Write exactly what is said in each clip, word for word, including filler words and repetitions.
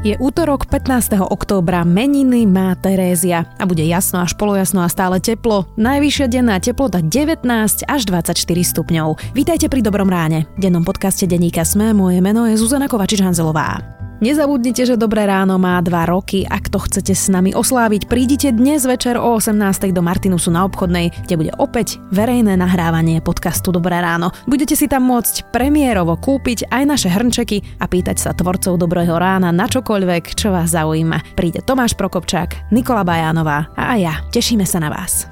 Je útorok pätnásteho októbra, meniny má Terézia a bude jasno až polojasno a stále teplo. Najvyššia denná teplota devätnásť až dvadsaťštyri stupňov. Vítajte pri Dobrom ráne. V dennom podcaste denníka SME moje meno je Zuzana Kovačič-Hanzelová. Nezabudnite, že Dobré ráno má dva roky. Ak to chcete s nami osláviť, prídite dnes večer o osemnástej do Martinusu na Obchodnej, kde bude opäť verejné nahrávanie podcastu Dobré ráno. Budete si tam môcť premiérovo kúpiť aj naše hrnčeky a pýtať sa tvorcov Dobrého rána na čokoľvek, čo vás zaujíma. Príde Tomáš Prokopčák, Nikola Bajánová a aj ja. Tešíme sa na vás.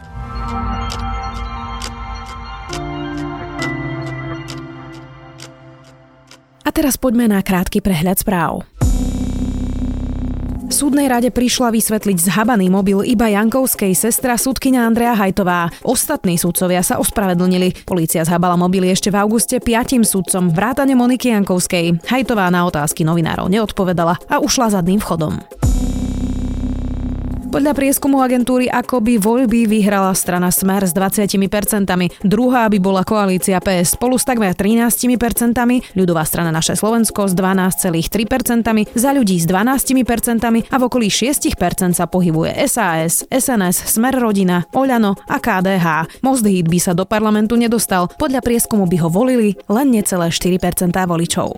A teraz poďme na krátky prehľad správ. V súdnej rade prišla vysvetliť zhabaný mobil iba Jankovskej sestra sudkyňa Andrea Hajtová. Ostatní sudcovia sa ospravedlnili. Polícia zhabala mobily ešte v auguste piatim sudcom vrátane Moniky Jankovskej. Hajtová na otázky novinárov neodpovedala a ušla zadným vchodom. Podľa prieskumu agentúry Akoby voľby vyhrala strana Smer s dvadsiatimi percentami. Druhá by bola koalícia pé es spolu s takmer trinástimi percentami, ľudová strana Naše Slovensko s dvanásť celá tri percenta, Za ľudí s dvanástimi percentami a v okolí šesť percent sa pohybuje es a es, es en es, Smer rodina, Oľano a ká dé há. Most Híd by sa do parlamentu nedostal. Podľa prieskumu by ho volili len necelé štyri percentá voličov.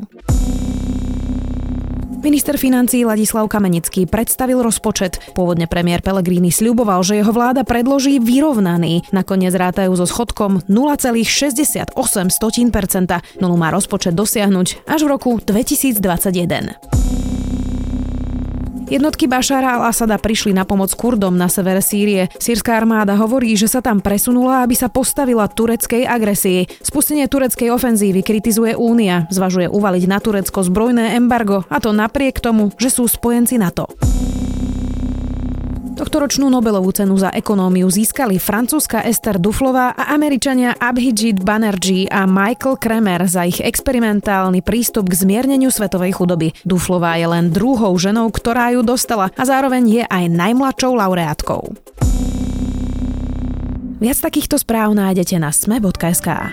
Minister financií Ladislav Kamenický predstavil rozpočet. Pôvodne premiér Pellegrini sľuboval, že jeho vláda predloží vyrovnaný. Nakoniec rátajú so schodkom nula celá šesťdesiatosem percenta. Nulu má rozpočet dosiahnuť až v roku dvetisícdvadsaťjeden. Jednotky Bašára al-Asada prišli na pomoc Kurdom na severe Sýrie. Sýrska armáda hovorí, že sa tam presunula, aby sa postavila tureckej agresii. Spustenie tureckej ofenzívy kritizuje Únia. Zvažuje uvaliť na Turecko zbrojné embargo, a to napriek tomu, že sú spojenci NATO. Tohtoročnú Nobelovú cenu za ekonómiu získali francúzska Esther Duflová a Američania Abhijit Banerjee a Michael Kremer za ich experimentálny prístup k zmierneniu svetovej chudoby. Duflová je len druhou ženou, ktorá ju dostala a zároveň je aj najmladšou laureátkou. Viac takýchto správ nájdete na sme bodka es ká.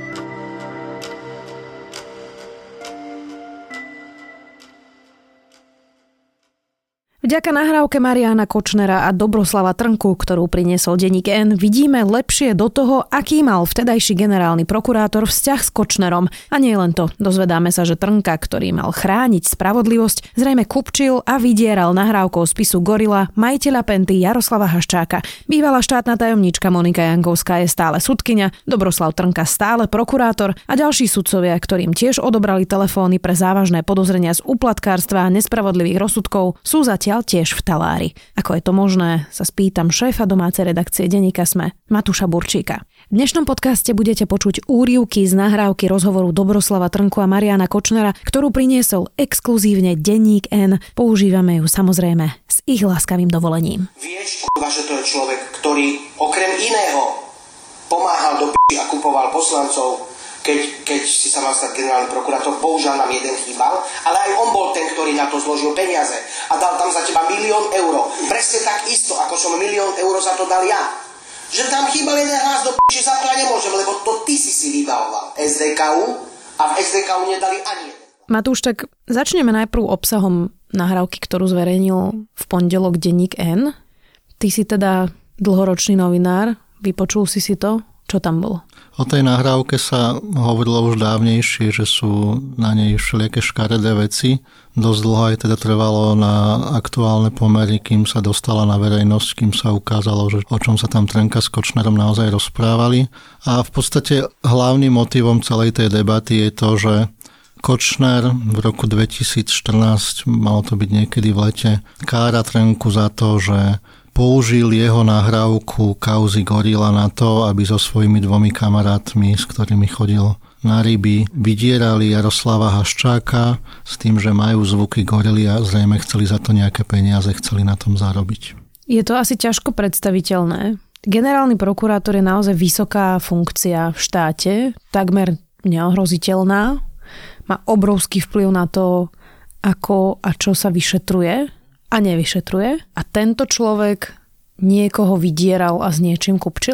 Vďaka nahrávke Mariána Kočnera a Dobroslava Trnku, ktorú priniesol denník N, vidíme lepšie do toho, aký mal vtedajší generálny prokurátor vzťah s Kočnerom. A nie len to, dozvedáme sa, že Trnka, ktorý mal chrániť spravodlivosť, zrejme kupčil a vydieral nahrávkou spisu Gorila majiteľa Penty Jaroslava Haščáka. Bývalá štátna tajomníčka Monika Jankovská je stále sudkyňa, Dobroslav Trnka stále prokurátor a ďalší sudcovia, ktorým tiež odobrali telefóny pre závažné podozrenia z úplatkárstva a nespravodlivých rozsudkov, sú zatiaľ tiež v talári. Ako je to možné, sa spýtam šéfa domácej redakcie denníka SME, Matúša Burčíka. V dnešnom podcaste budete počuť úryvky z nahrávky rozhovoru Dobroslava Trnku a Mariána Kočnera, ktorú priniesol exkluzívne denník N. Používame ju samozrejme s ich láskavým dovolením. Vieš, kurva, že to je človek, ktorý okrem iného pomáhal do p*** a kupoval poslancov, Keď, keď si sa mal stať generálny prokurátor, bohužiaľ nám jeden chýbal, ale aj on bol ten, ktorý na to zložil peniaze a dal tam za teba milión eur. Presne tak isto, ako som milión eur za to dal ja. Že tam chýbal jeden hlas do p***, za to ja nemôžem, lebo to ty si si vybavoval es dé ká ú a v es dé ká ú nedali ani jeden. Matúš, tak začneme najprv obsahom nahrávky, ktorú zverejnil v pondelok denník N. Ty si teda dlhoročný novinár, vypočul si si to? Čo tam bolo? O tej nahrávke sa hovorilo už dávnejšie, že sú na nej všelijaké škaredé veci. Dosť dlho aj teda trvalo na aktuálne pomery, kým sa dostala na verejnosť, kým sa ukázalo, že o čom sa tam Trnka s Kočnerom naozaj rozprávali. A v podstate hlavným motivom celej tej debaty je to, že Kočner v roku dvetisícštrnásť, malo to byť niekedy v lete, kára Trnku za to, že použil jeho nahrávku kauzy Gorila na to, aby so svojimi dvomi kamarátmi, s ktorými chodil na ryby, vydierali Jaroslava Haščáka s tým, že majú zvuky gorily a zrejme chceli za to nejaké peniaze, chceli na tom zarobiť. Je to asi ťažko predstaviteľné. Generálny prokurátor je naozaj vysoká funkcia v štáte, takmer neohroziteľná, má obrovský vplyv na to, ako a čo sa vyšetruje a nevyšetruje. A tento človek niekoho vydieral a s niečím kupčil?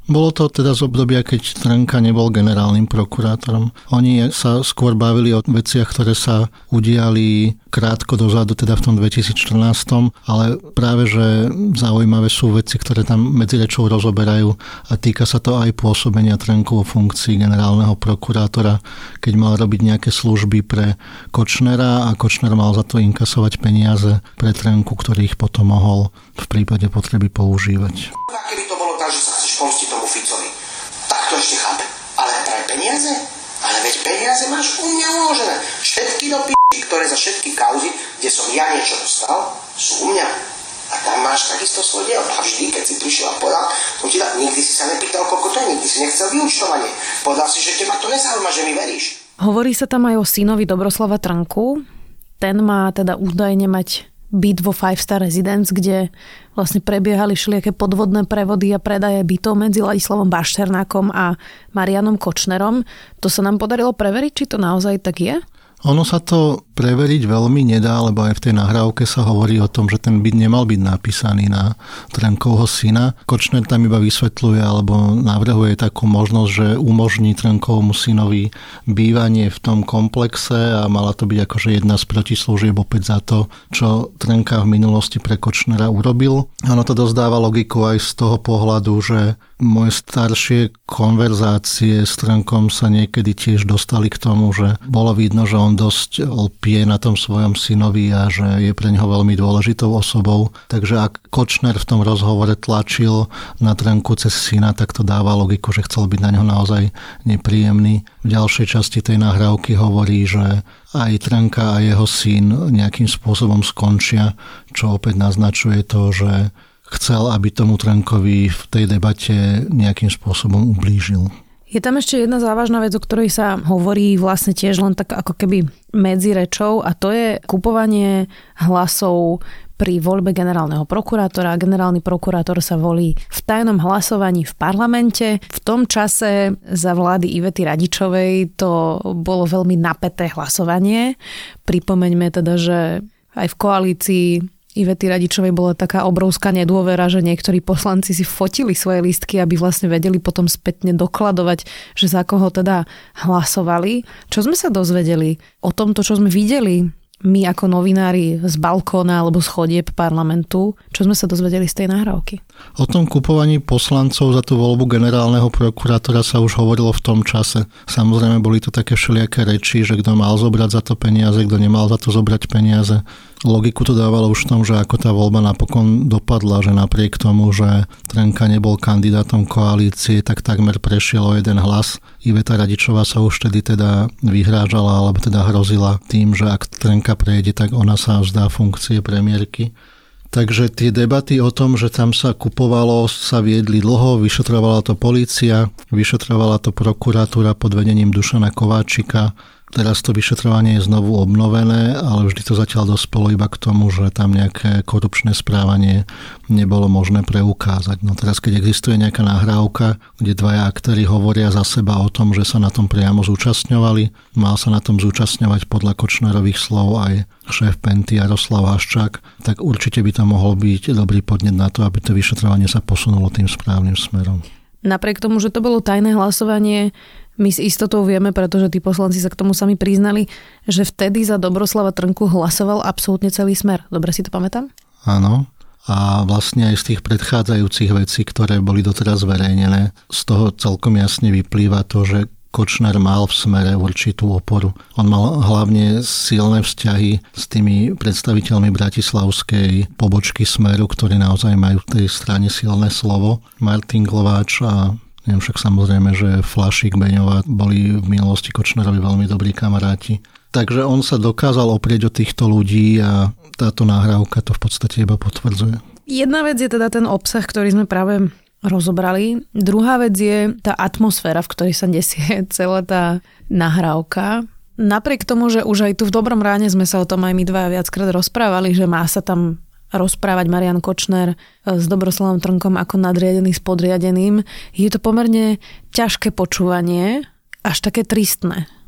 Bolo to teda z obdobia, keď Trnka nebol generálnym prokurátorom. Oni sa skôr bavili o veciach, ktoré sa udiali krátko dozadu, teda v tom dvetisícštrnásť, ale práve, že zaujímavé sú veci, ktoré tam medzi rečou rozoberajú a týka sa to aj pôsobenia Trnku vo funkcii generálneho prokurátora, keď mal robiť nejaké služby pre Kočnera a Kočner mal za to inkasovať peniaze pre Trnku, ktorých potom mohol v prípade potreby používať. A keby to bolo tak, že sa chceš pomstiť tomu Ficovi, tak to ešte chápem. Ale pre peniaze? Ale veď peniaze máš u mňa uložené. Všetky do p***, ktoré za všetky kauzy, kde som ja niečo dostal, sú u mňa. A tam máš takisto svoj diel. A vždy, keď si prišiel a povedal, som ti dal, nikdy si sa nepýtal, koľko to je, nikdy si nechcel vyúčtovanie. Povedal si, že teba to nezaujíma, že mi veríš. Hovorí sa tam aj o synovi Dobroslava Trnku. Ten má teda údajne mať byt vo Five Star Residence, kde vlastne prebiehali všelijaké podvodné prevody a predaje bytov medzi Ladislavom Bašternákom a Marianom Kočnerom. To sa nám podarilo preveriť, či to naozaj tak je? Ono sa to preveriť veľmi nedá, lebo aj v tej nahrávke sa hovorí o tom, že ten byt nemal byť napísaný na Trnkovho syna. Kočner tam iba vysvetľuje alebo navrhuje takú možnosť, že umožní Trnkovmu synovi bývanie v tom komplexe a mala to byť akože jedna z protislúžieb opäť za to, čo Trnka v minulosti pre Kočnera urobil. Ono to dozdáva logiku aj z toho pohľadu, že moje staršie konverzácie s Trnkom sa niekedy tiež dostali k tomu, že bolo vidno, že on dosť lpie na tom svojom synovi a že je pre neho veľmi dôležitou osobou. Takže ak Kočner v tom rozhovore tlačil na Trnku cez syna, tak to dáva logiku, že chcel byť na ňo naozaj nepríjemný. V ďalšej časti tej nahrávky hovorí, že aj Trnka a jeho syn nejakým spôsobom skončia, čo opäť naznačuje to, že chcel, aby tomu Trnkovi v tej debate nejakým spôsobom ublížil. Je tam ešte jedna závažná vec, o ktorej sa hovorí vlastne tiež len tak ako keby medzi rečou, a to je kupovanie hlasov pri voľbe generálneho prokurátora. Generálny prokurátor sa volí v tajnom hlasovaní v parlamente. V tom čase za vlády Ivety Radičovej to bolo veľmi napäté hlasovanie. Pripomeňme teda, že aj v koalícii Ivety Radičovej bola taká obrovská nedôvera, že niektorí poslanci si fotili svoje lístky, aby vlastne vedeli potom spätne dokladovať, že za koho teda hlasovali. Čo sme sa dozvedeli o tomto, čo sme videli my ako novinári z balkóna alebo z chodieb parlamentu? Čo sme sa dozvedeli z tej nahrávky? O tom kupovaní poslancov za tú voľbu generálneho prokurátora sa už hovorilo v tom čase. Samozrejme boli to také všelijaké reči, že kto mal zobrať za to peniaze, kto nemal za to zobrať peniaze. Logiku to dávalo už v tom, že ako tá voľba napokon dopadla, že napriek tomu, že Trnka nebol kandidátom koalície, tak takmer prešiel o jeden hlas. Iveta Radičová sa už tedy teda vyhrážala, alebo teda hrozila tým, že ak Trnka prejde, tak ona sa vzdá funkcie premiérky. Takže tie debaty o tom, že tam sa kupovalo, sa viedli dlho, vyšetrovala to polícia, vyšetrovala to prokuratúra pod vedením Dušana Kováčika. Teraz to vyšetrovanie je znovu obnovené, ale vždy to zatiaľ dospelo iba k tomu, že tam nejaké korupčné správanie nebolo možné preukázať. No teraz, keď existuje nejaká nahrávka, kde dvaja aktéri hovoria za seba o tom, že sa na tom priamo zúčastňovali, mal sa na tom zúčastňovať podľa Kočnerových slov aj šéf Penty Jaroslav Haščák, tak určite by to mohol byť dobrý podnet na to, aby to vyšetrovanie sa posunulo tým správnym smerom. Napriek tomu, že to bolo tajné hlasovanie, my s istotou vieme, pretože tí poslanci sa k tomu sami priznali, že vtedy za Dobroslava Trnku hlasoval absolútne celý Smer. Dobre si to pamätám? Áno. A vlastne aj z tých predchádzajúcich vecí, ktoré boli doteraz zverejnené, z toho celkom jasne vyplýva to, že Kočner mal v Smere určitú oporu. On mal hlavne silné vzťahy s tými predstaviteľmi bratislavskej pobočky Smeru, ktorí naozaj majú v tej strane silné slovo. Martin Glováč a neviem, však samozrejme, že Flašík, Beňová boli v minulosti Kočnerovi veľmi dobrí kamaráti. Takže on sa dokázal oprieť o týchto ľudí a táto nahrávka to v podstate iba potvrdzuje. Jedna vec je teda ten obsah, ktorý sme práve rozobrali. Druhá vec je tá atmosféra, v ktorej sa nesie celá tá nahrávka. Napriek tomu, že už aj tu v Dobrom ráne sme sa o tom aj my dva viackrát rozprávali, že má sa tam rozprávať Marian Kočner s Dobroslavom Trnkom ako nadriadený s podriadeným, je to pomerne ťažké počúvanie, až také tristné.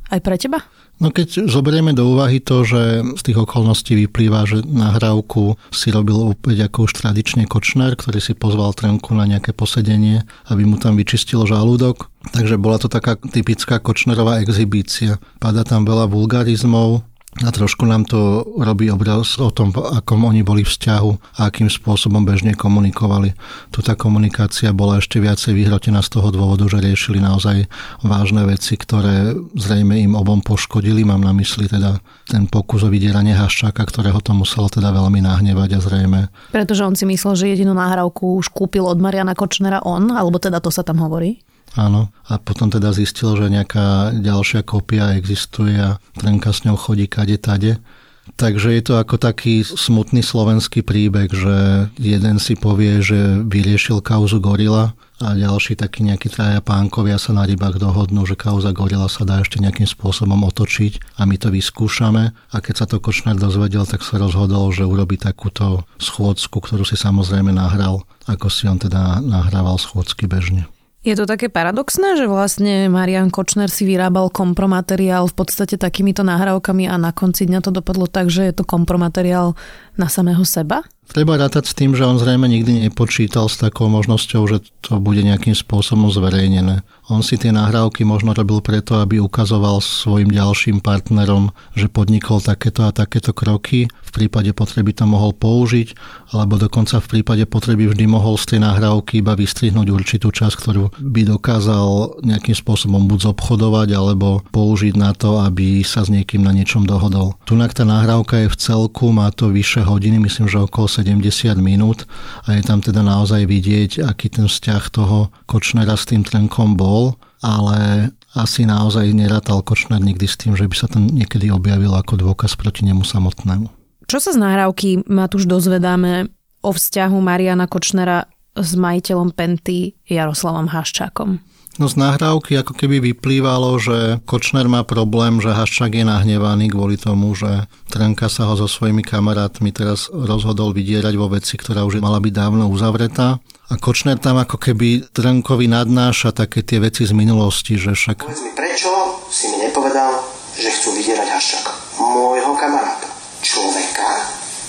Aj pre teba? No keď zoberieme do úvahy to, že z tých okolností vyplýva, že nahrávku si robil opäť ako už tradične Kočner, ktorý si pozval Trnku na nejaké posedenie, aby mu tam vyčistilo žalúdok. Takže bola to taká typická Kočnerová exhibícia. Padá tam veľa vulgarizmov, a trošku nám to robí obraz o tom, akom oni boli v vzťahu a akým spôsobom bežne komunikovali. Tu tá komunikácia bola ešte viacej vyhrotená z toho dôvodu, že riešili naozaj vážne veci, ktoré zrejme im obom poškodili. Mám na mysli teda ten pokus o vydieranie Haščáka, ktorého to muselo teda veľmi nahnevať a zrejme. Pretože on si myslel, že jedinú nahrávku už kúpil od Mariana Kočnera on, alebo teda to sa tam hovorí? Áno, a potom teda zistil, že nejaká ďalšia kópia existuje a Trnka s ňou chodí kade tade. Takže je to ako taký smutný slovenský príbeh, že jeden si povie, že vyriešil kauzu Gorila a ďalší takí nejakí traja pánkovia sa na rybách dohodnú, že kauza Gorila sa dá ešte nejakým spôsobom otočiť a my to vyskúšame. A keď sa to Kočner dozvedel, tak sa rozhodol, že urobí takúto schôdzku, ktorú si samozrejme nahral, ako si on teda nahrával schôdzky bežne. Je to také paradoxné, že vlastne Marian Kočner si vyrábal kompromateriál v podstate takýmito nahrávkami a na konci dňa to dopadlo tak, že je to kompromateriál na samého seba? Treba rátať s tým, že on zrejme nikdy nepočítal s takou možnosťou, že to bude nejakým spôsobom zverejnené. On si tie nahrávky možno robil preto, aby ukazoval svojim ďalším partnerom, že podnikol takéto a takéto kroky. V prípade potreby to mohol použiť, alebo dokonca v prípade potreby vždy mohol z tej nahrávky iba vystrihnúť určitú časť, ktorú by dokázal nejakým spôsobom buď zobchodovať, alebo použiť na to, aby sa s niekým na niečom dohodol. Tunak tá nahrávka je v celku, má to vyše hodiny, myslím, že okolo sedemdesiat minút a je tam teda naozaj vidieť, aký ten vzťah toho Kočnera s tým Trnkom bol, ale asi naozaj nerátal Kočner nikdy s tým, že by sa tam niekedy objavil ako dôkaz proti nemu samotnému. Čo sa z nahrávky, Matúš, dozvedáme o vzťahu Mariana Kočnera s majiteľom Penty Jaroslavom Haščákom? No z nahrávky ako keby vyplývalo, že Kočner má problém, že Haščák je nahnevaný kvôli tomu, že Trnka sa ho so svojimi kamarátmi teraz rozhodol vydierať vo veci, ktorá už mala byť dávno uzavretá. A Kočner tam ako keby Trnkovi nadnáša také tie veci z minulosti, že však... Povedz mi, prečo si mi nepovedal, že chcú vydierať Haščáka? Môjho kamaráta. Človeka,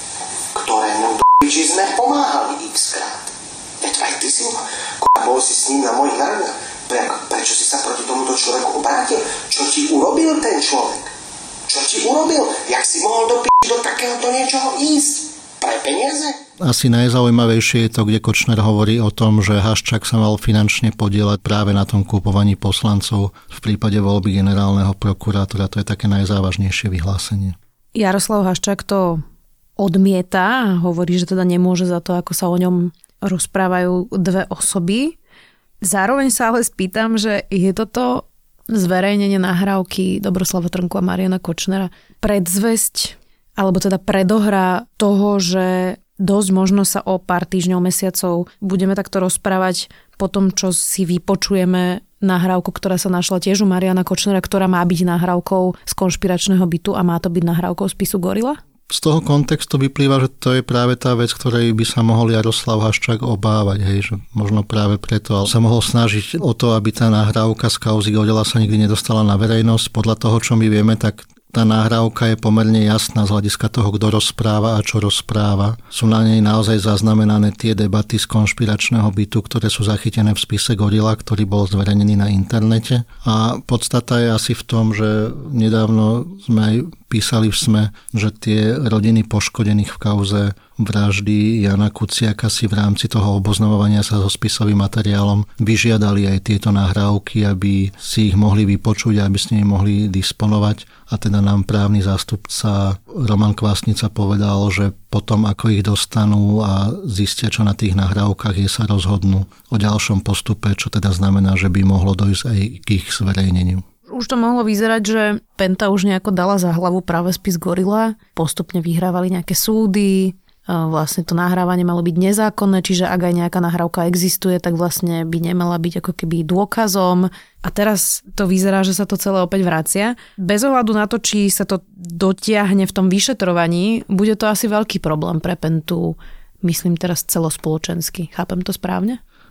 ktorému do piči sme pomáhali x-krát. Veď aj ty si bol si s ním na mojich narodinách. Pre, prečo si sa proti tomuto človeku obrátil? Čo ti urobil ten človek? Čo ti urobil? Jak si mohol do p*** do takéhoto niečoho ísť? Pre peniaze? Asi najzaujímavejšie je to, kde Kočner hovorí o tom, že Haščák sa mal finančne podieľať práve na tom kupovaní poslancov v prípade voľby generálneho prokurátora. To je také najzávažnejšie vyhlásenie. Jaroslav Haščák to odmieta a hovorí, že teda nemôže za to, ako sa o ňom rozprávajú dve osoby. Zároveň sa ale spýtam, že je toto zverejnenie nahrávky Dobroslava Trnku a Mariana Kočnera predzvesť, alebo teda predohra toho, že dosť možno sa o pár týždňov, mesiacov budeme takto rozprávať po tom, čo si vypočujeme nahrávku, ktorá sa našla tiež u Mariana Kočnera, ktorá má byť nahrávkou z konšpiračného bytu a má to byť nahrávkou spisu Gorila? Z toho kontextu vyplýva, že to je práve tá vec, ktorej by sa mohol Jaroslav Haščák obávať, hej, že možno práve preto, ale sa mohol snažiť o to, aby tá nahrávka z kauzy Gorila sa nikdy nedostala na verejnosť. Podľa toho, čo my vieme, tak tá nahrávka je pomerne jasná z hľadiska toho, kto rozpráva a čo rozpráva. Sú na nej naozaj zaznamenané tie debaty z konšpiračného bytu, ktoré sú zachytené v spise Gorila, ktorý bol zverejnený na internete. A podstata je asi v tom, že nedávno sme aj písali v SME, že tie rodiny poškodených v kauze vraždy Jana Kuciaka si v rámci toho oboznamovania sa so spisovým materiálom vyžiadali aj tieto nahrávky, aby si ich mohli vypočuť a aby s nimi mohli disponovať. A teda nám právny zástupca Roman Kvasnica povedal, že potom, ako ich dostanú a zistia, čo na tých nahrávkach je, sa rozhodnú o ďalšom postupe, čo teda znamená, že by mohlo dojsť aj k ich zverejneniu. Už to mohlo vyzerať, že Penta už nejako dala za hlavu práve spis Gorila. Postupne vyhrávali nejaké súdy. Vlastne to nahrávanie malo byť nezákonné, čiže ak aj nejaká nahrávka existuje, tak vlastne by nemala byť ako keby dôkazom. A teraz to vyzerá, že sa to celé opäť vracia. Bez ohľadu na to, či sa to dotiahne v tom vyšetrovaní, bude to asi veľký problém pre Pentu, myslím teraz celospoločensky. Chápem to správne?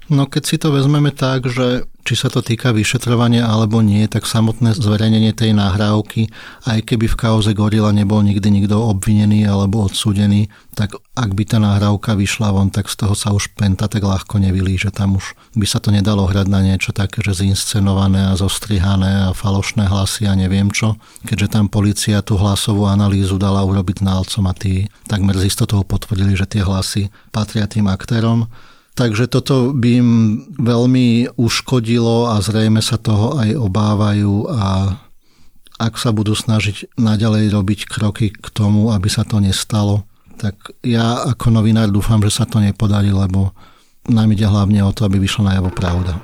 No keď si to vezmeme tak, že či sa to týka vyšetrovania alebo nie, tak samotné zverejnenie tej nahrávky, aj keby v kauze Gorila nebol nikdy nikto obvinený alebo odsúdený, tak ak by tá nahrávka vyšla von, tak z toho sa už penta tak ľahko nevylíže. Tam už by sa to nedalo hrať na niečo také, že zinscenované a zostrihané a falošné hlasy a neviem čo. Keďže tam polícia tú hlasovú analýzu dala urobiť znalcom a tí takmer z istotou potvrdili, že tie hlasy patria tým aktérom. Takže toto by im veľmi uškodilo a zrejme sa toho aj obávajú a ak sa budú snažiť naďalej robiť kroky k tomu, aby sa to nestalo, tak ja ako novinár dúfam, že sa to nepodarí, lebo nám ide hlavne o to, aby vyšla najavo pravda.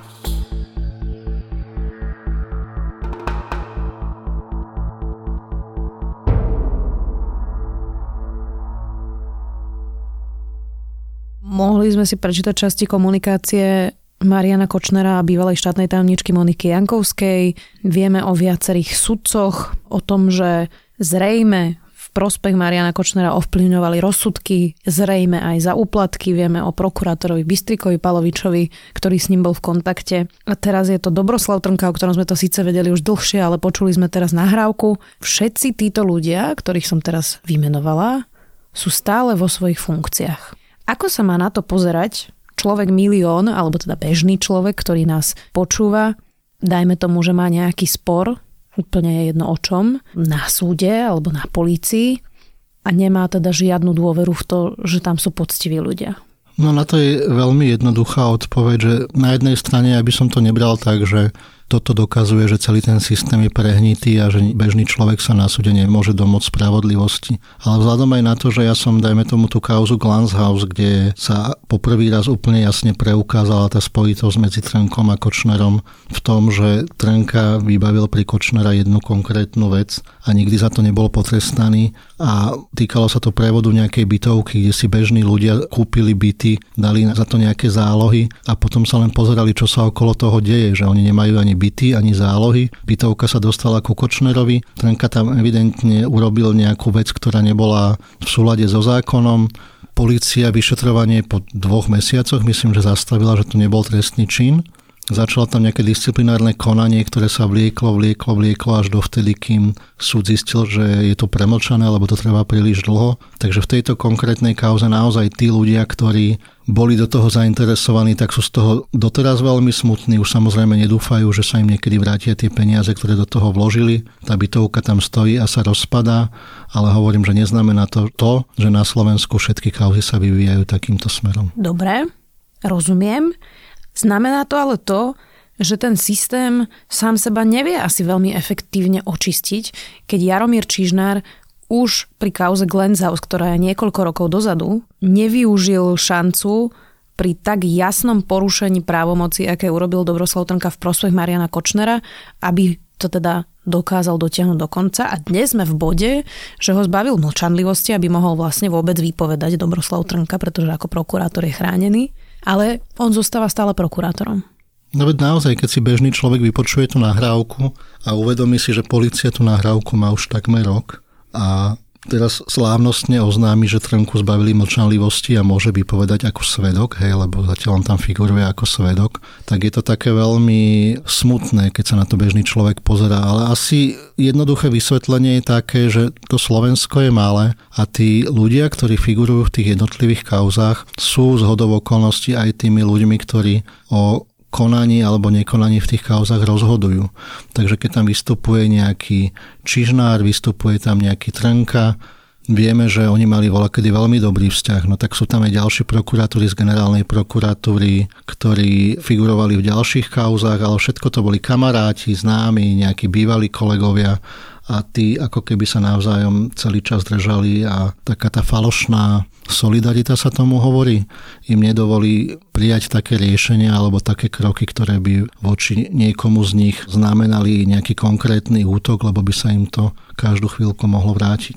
Mohli sme si prečítať časti komunikácie Mariana Kočnera a bývalej štátnej tajomníčky Moniky Jankovskej. Vieme o viacerých sudcoch, o tom, že zrejme v prospech Mariana Kočnera ovplyvňovali rozsudky, zrejme aj za úplatky. Vieme o prokurátorovi Bystrikovi Palovičovi, ktorý s ním bol v kontakte. A teraz je to Dobroslav Trnka, o ktorom sme to síce vedeli už dlhšie, ale počuli sme teraz nahrávku. Všetci títo ľudia, ktorých som teraz vymenovala, sú stále vo svojich funkciách. Ako sa má na to pozerať človek milión, alebo teda bežný človek, ktorý nás počúva, dajme tomu, že má nejaký spor, úplne je jedno o čom, na súde alebo na polícii a nemá teda žiadnu dôveru v to, že tam sú poctiví ľudia? No na to je veľmi jednoduchá odpoveď, že na jednej strane ja by som to nebral tak, že toto dokazuje, že celý ten systém je prehnitý a že bežný človek sa na súde nemôže domôcť spravodlivosti. Ale vzhľadom aj na to, že ja som, dajme tomu tú kauzu Glanshaus, kde sa poprvý raz úplne jasne preukázala tá spojitosť medzi Trnkom a Kočnerom v tom, že Trnka vybavil pri Kočnera jednu konkrétnu vec a nikdy za to nebol potrestaný a týkalo sa to prevodu nejakej bytovky, kde si bežní ľudia kúpili byty, dali za to nejaké zálohy a potom sa len pozerali, čo sa okolo toho deje, že oni nemajú ani byty, ani zálohy. Bytovka sa dostala ku Kočnerovi. Trnka tam evidentne urobil nejakú vec, ktorá nebola v súlade so zákonom. Polícia vyšetrovanie po dvoch mesiacoch, myslím, že zastavila, že to nebol trestný čin. Začalo tam nejaké disciplinárne konanie, ktoré sa vlieklo, vlieklo, vlieklo až dovtedy, kým súd zistil, že je to premlčané, lebo to trvá príliš dlho. Takže v tejto konkrétnej kauze naozaj tí ľudia, ktorí boli do toho zainteresovaní, tak sú z toho doteraz veľmi smutní. Už samozrejme nedúfajú, že sa im niekedy vrátia tie peniaze, ktoré do toho vložili. Tá bytovka tam stojí a sa rozpadá, ale hovorím, že neznamená to to, že na Slovensku všetky kauzy sa vyvíjajú takýmto smerom. Dobre, rozumiem. Znamená to ale to, že ten systém sám seba nevie asi veľmi efektívne očistiť, keď Jaromír Čižnár už pri kauze Glanshaus, ktorá je niekoľko rokov dozadu, nevyužil šancu pri tak jasnom porušení právomoci, aké urobil Dobroslav Trnka v prospech Mariana Kočnera, aby to teda dokázal dotiahnuť do konca. A dnes sme v bode, že ho zbavil mlčanlivosti, aby mohol vlastne vôbec vypovedať Dobroslav Trnka, pretože ako prokurátor je chránený. Ale on zostáva stále prokurátorom. No veď naozaj, keď si bežný človek vypočuje tú nahrávku a uvedomí si, že polícia tú nahrávku má už takmer rok a teraz slávnostne oznámi, že Trnku zbavili mlčanlivosti a môže vypovedať ako svedok, hej, lebo zatiaľ on tam figuruje ako svedok, tak je to také veľmi smutné, keď sa na to bežný človek pozerá. Ale asi jednoduché vysvetlenie je také, že to Slovensko je malé a tí ľudia, ktorí figurujú v tých jednotlivých kauzách, sú zhodou okolností aj tými ľuďmi, ktorí o konaní alebo nekonaní v tých kauzách rozhodujú. Takže keď tam vystupuje nejaký Čižnár, vystupuje tam nejaký Trnka, vieme, že oni mali voľakedy veľmi dobrý vzťah, no tak sú tam aj ďalší prokurátori z generálnej prokuratúry, ktorí figurovali v ďalších kauzách, ale všetko to boli kamaráti, známi, nejakí bývalí kolegovia a tí ako keby sa navzájom celý čas držali a taká tá falošná solidarita sa tomu hovorí, im nedovolí prijať také riešenia alebo také kroky, ktoré by voči niekomu z nich znamenali nejaký konkrétny útok, lebo by sa im to každú chvíľku mohlo vrátiť.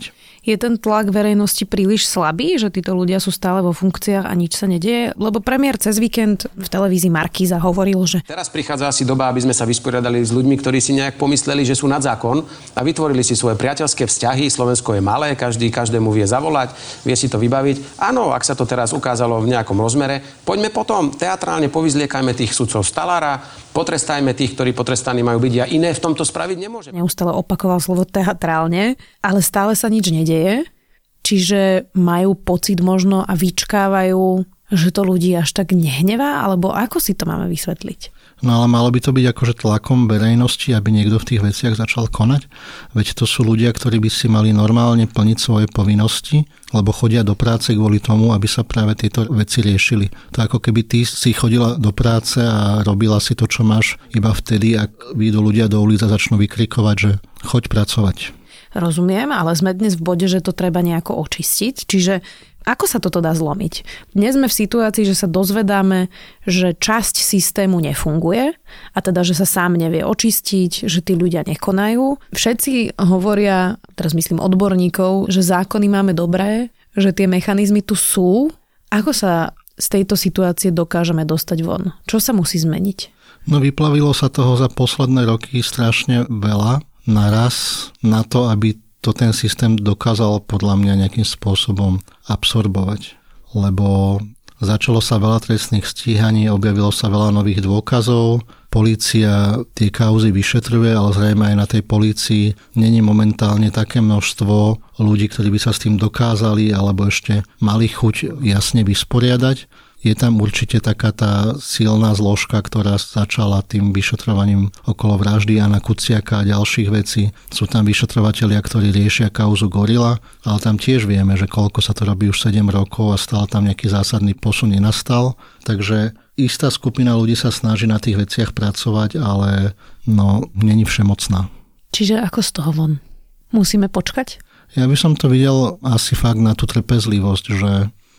Je ten tlak verejnosti príliš slabý, že títo ľudia sú stále vo funkciách a nič sa nedieje? Lebo premiér cez víkend v televízii Markíza hovoril, že teraz prichádza asi doba, aby sme sa vysporiadali s ľuďmi, ktorí si nejak pomysleli, že sú nad zákon a vytvorili si svoje priateľské vzťahy. Slovensko je malé, každý každému vie zavolať, vie si to vybaviť. Áno, ak sa to teraz ukázalo v nejakom rozmere, poďme potom teatrálne povyzliekajme tých sudcov z talára, potrestajme tých, ktorí potrestaní majú byť, a iné v tomto spraviť nemôže. Neustále opakoval slovo teatrálne, ale stále sa nič nedieje. Čiže majú pocit možno a vyčkávajú, že to ľudí až tak nehnevá, alebo ako si to máme vysvetliť? No ale malo by to byť akože tlakom verejnosti, aby niekto v tých veciach začal konať. Veď to sú ľudia, ktorí by si mali normálne plniť svoje povinnosti, lebo chodia do práce kvôli tomu, aby sa práve tieto veci riešili. To ako keby ty si chodila do práce a robila si to, čo máš iba vtedy, ak výjdu ľudia do ulic a začnú vykrikovať, že choď pracovať. Rozumiem, ale sme dnes v bode, že to treba nejako očistiť, čiže ako sa toto dá zlomiť? Dnes sme v situácii, že sa dozvedáme, že časť systému nefunguje a teda, že sa sám nevie očistiť, že tí ľudia nekonajú. Všetci hovoria, teraz myslím odborníkov, že zákony máme dobré, že tie mechanizmy tu sú. Ako sa z tejto situácie dokážeme dostať von? Čo sa musí zmeniť? No vyplavilo sa toho za posledné roky strašne veľa naraz na to, aby to ten systém dokázal podľa mňa nejakým spôsobom absorbovať. Lebo začalo sa veľa trestných stíhaní, objavilo sa veľa nových dôkazov, polícia tie kauzy vyšetruje, ale zrejme aj na tej polícii není momentálne také množstvo ľudí, ktorí by sa s tým dokázali alebo ešte mali chuť jasne vysporiadať. Je tam určite taká tá silná zložka, ktorá začala tým vyšetrovaním okolo vraždy Jana Kuciaka a ďalších vecí. Sú tam vyšetrovatelia, ktorí riešia kauzu Gorila, ale tam tiež vieme, že koľko sa to robí už sedem rokov a stále tam nejaký zásadný posun nenastal. Takže istá skupina ľudí sa snaží na tých veciach pracovať, ale no, není všemocná. Čiže ako z toho von? Musíme počkať? Ja by som to videl asi fakt na tú trpezlivosť, že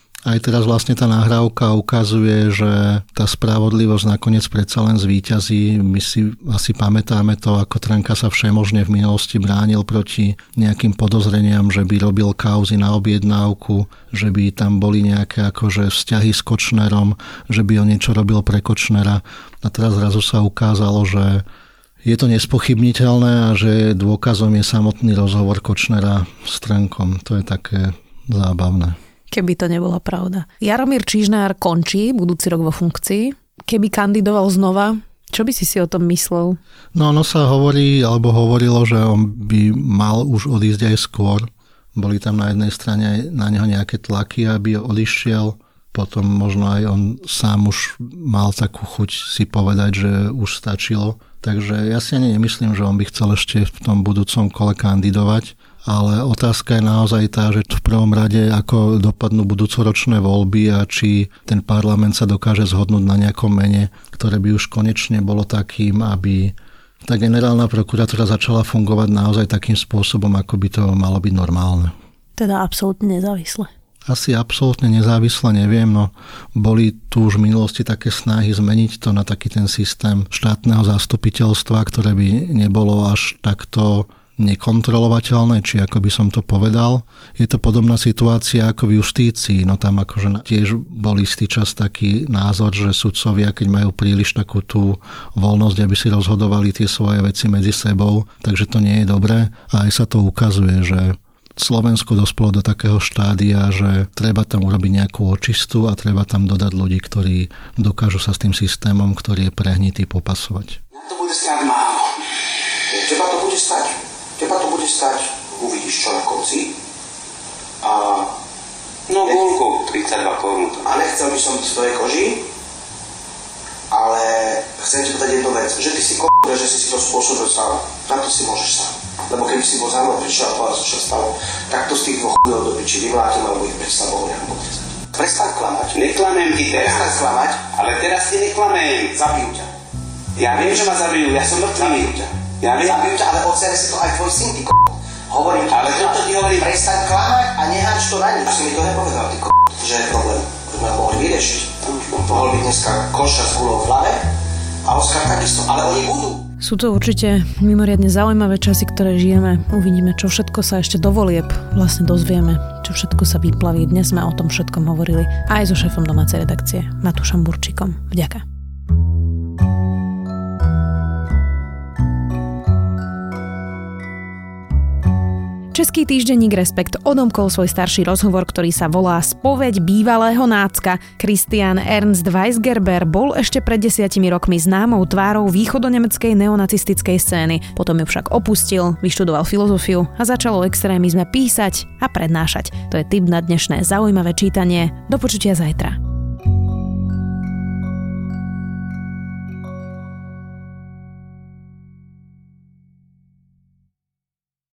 aj teraz vlastne tá nahrávka ukazuje, že tá spravodlivosť nakoniec predsa len zvíťazí. My si asi pamätáme to, ako Trnka sa všemožne v minulosti bránil proti nejakým podozreniam, že by robil kauzy na objednávku, že by tam boli nejaké akože vzťahy s Kočnerom, že by on niečo robil pre Kočnera. A teraz zrazu sa ukázalo, že je to nespochybniteľné a že dôkazom je samotný rozhovor Kočnera s Trnkom. To je také zábavné. Keby to nebola pravda. Jaromír Čižnár končí budúci rok vo funkcii. Keby kandidoval znova, čo by si si o tom myslel? No ono sa hovorí, alebo hovorilo, že on by mal už odísť aj skôr. Boli tam na jednej strane aj na neho nejaké tlaky, aby odišiel. Potom možno aj on sám už mal takú chuť si povedať, že už stačilo. Takže ja si ani nemyslím, že on by chcel ešte v tom budúcom kole kandidovať. Ale otázka je naozaj tá, že v prvom rade ako dopadnú budúcoročné voľby a či ten parlament sa dokáže zhodnúť na nejakom mene, ktoré by už konečne bolo takým, aby tá generálna prokuratúra začala fungovať naozaj takým spôsobom, ako by to malo byť normálne. Teda absolútne nezávisle. Asi absolútne nezávisle neviem, no boli tu už v minulosti také snahy zmeniť to na taký ten systém štátneho zastupiteľstva, ktoré by nebolo až takto nekontrolovateľné, či ako by som to povedal. Je to podobná situácia ako v justícii, no tam akože tiež bol istý čas taký názor, že sudcovia, keď majú príliš takú tú voľnosť, aby si rozhodovali tie svoje veci medzi sebou, takže to nie je dobré. A aj sa to ukazuje, že Slovensko dospelo do takého štádia, že treba tam urobiť nejakú očistu a treba tam dodať ľudí, ktorí dokážu sa s tým systémom, ktorý je prehnitý, popasovať. To bude stáť málo. Teba to bude stať. Teba to bude stať, uvidíš čo na konci. A no gulku, tridsaťdva korún. A nechcel by som byť v tvojej koži, ale chcem ti povedať jednu vec, že ty si k***, že si si to spôsobil sám. Na to si môžeš sám. Lebo keby si bol za mnou prišiel a povedal, čo sa stalo, tak to z tých dvoch chudov do piči vymlátim, alebo ich pred sebou nejako potrezať. Prestaň klamať. Neklamem ti teraz. Prestaň klamať. Ale teraz ti neklamem. Zabijú ťa. Ja viem, že ma zabijú, ja som mŕtvý. Zabijú ťa. Ja viem. Zabijú ťa, ale odsere si to aj tvoj syn, ty k***. Hovorím ti. Ale toto ti hovorím. Prestaň klamať a nehač to na nič. Už si mi to nepovedal, ty k***, že je problém. To by ma mohli vyriešiť. Mohol byť dneska Koša s gulou v hlave a Oskar takisto. Ale oni budú. Sú to určite mimoriadne zaujímavé časy, ktoré žijeme. Uvidíme, čo všetko sa ešte do volieb vlastne dozvieme, čo všetko sa vyplaví. Dnes sme o tom všetkom hovorili aj so šéfom domácej redakcie Matúšom Burčíkom. Vďaka. Český týždenník Respekt odomkol svoj starší rozhovor, ktorý sa volá Spoveď bývalého nácka. Christian Ernst Weisgerber bol ešte pred desiatimi rokmi známou tvárou východonemeckej neonacistickej scény. Potom ju však opustil, vyštudoval filozofiu a začal o extrémizme písať a prednášať. To je tip na dnešné zaujímavé čítanie. Do počutia zajtra.